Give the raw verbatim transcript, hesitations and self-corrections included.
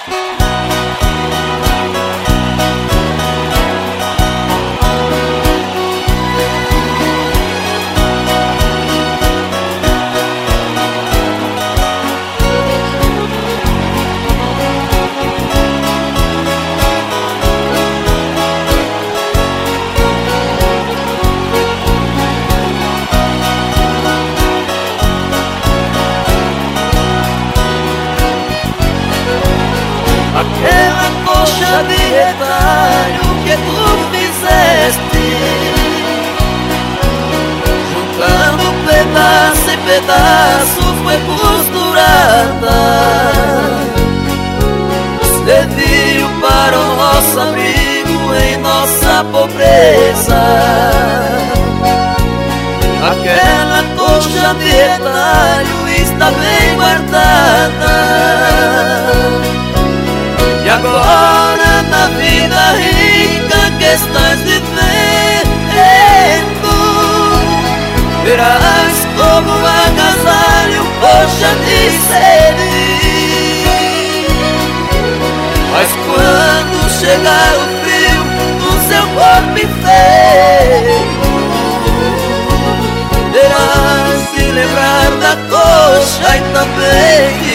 Aquela coxa de retalho que tu fizeste, juntando pedaço em pedaço, foi costurada. Serviu para o nosso amigo em nossa pobreza. Aquela coxa de retalho está bem guardada. E agora na vida rica que estás vivendo, verás como um agasalho coxa de sede. Mas quando chegar o frio no seu corpo inteiro, terás que lembrar da coxa e também